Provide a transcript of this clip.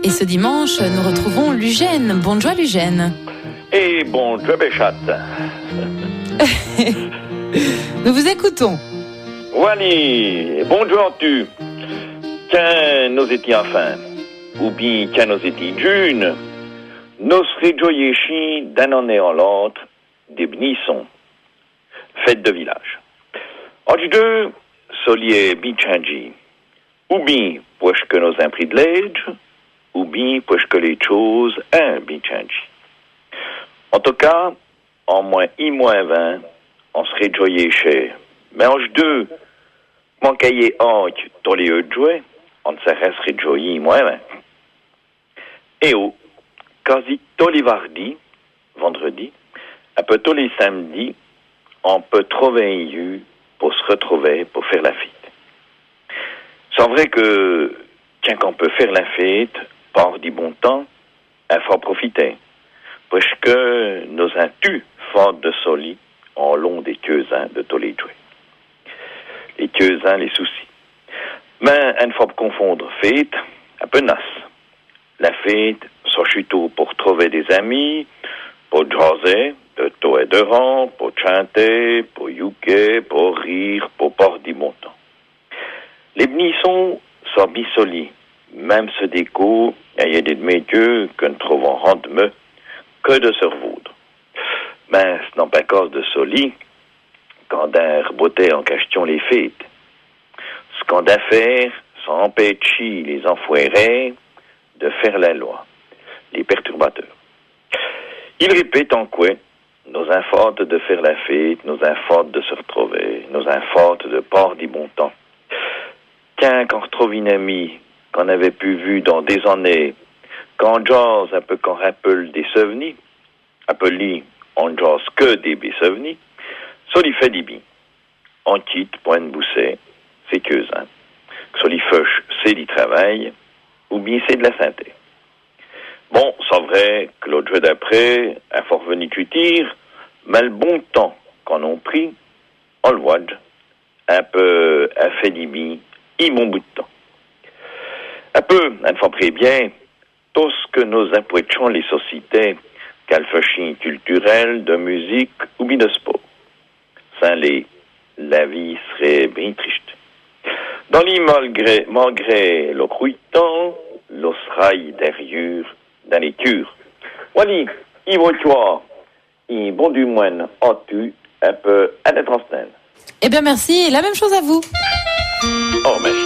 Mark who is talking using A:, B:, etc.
A: Et ce dimanche, nous retrouvons Lugène. Bonjour Lugène.
B: Et bonjour Béchat.
A: Nous vous écoutons.
B: Wally, bonjour tu. Tiens, nous étions enfin, ou bien tiens, nous étions jeunes, nous réjouissions d'un année en l'autre des benissons, fête de village. En deux, solier bichangi, ou bien parce que nous un privilège, ou bien parce que les choses un bichangi. En tout cas, en moins I-20, on se réjouissait. Mais en deux, mon cahier honte, tous les de jouer, on se reste réjoui I-20. Et où, quasi tous les vendredi, un peu tous les samedis, on peut trouver un lieu pour se retrouver, pour faire la fête. C'est vrai que, tiens qu'on peut faire la fête, par du bon temps, il faut profiter. Parce que nous avons eu fort de soli en long des queusins de tous les jouets. Les queusins, les soucis. Mais il ne faut pas confondre fête, un peu nasse. La fête, c'est surtout pour trouver des amis, pour jaser, de tôt et de rang, pour chanter, pour yuker, pour rire, pour porter du bon temps. Les benissons sont bisolis, même ce déco, il y a des métiers que nous trouvons rendement que de se revaudre. Mais ce n'est pas cause de soli quand d'un reboté en question les fêtes. Ce qu'on a faire, c'est empêcher les enfoirés de faire la loi, les perturbateurs. Ils répètent en quoi nos infautes de faire la fête, nos infautes de se retrouver, nos infautes de port du bon temps. Tiens, qu'on retrouve une amie qu'on avait pu vu dans des années, quand jase un peu qu'on rappelle des souvenirs, appelé on jase que des souvenirs, ça lui fait des bien. On quitte pour une boussée, c'est que ça. Ça lui fâche, c'est du travail, ou bien c'est de la santé. Bon, c'est vrai que l'autre jeu d'après, un fort venu tutir, mais le bon temps qu'on a pris, on le voit, un peu a fait du bien, et mon bout de temps. Un peu, une fois pris bien, tout ce que nous apprêtons les sociétés, qu'elles fassent culturelles, de musique ou bien de sport. Sans les, la vie serait bien triste. Dans les malgré le crouillant, l'osraille derrière, dans les cures. Wally, il va toi, il bon du moins, as-tu un peu à la trentaine.
A: Eh bien merci, et la même chose à vous.
B: Oh, merci.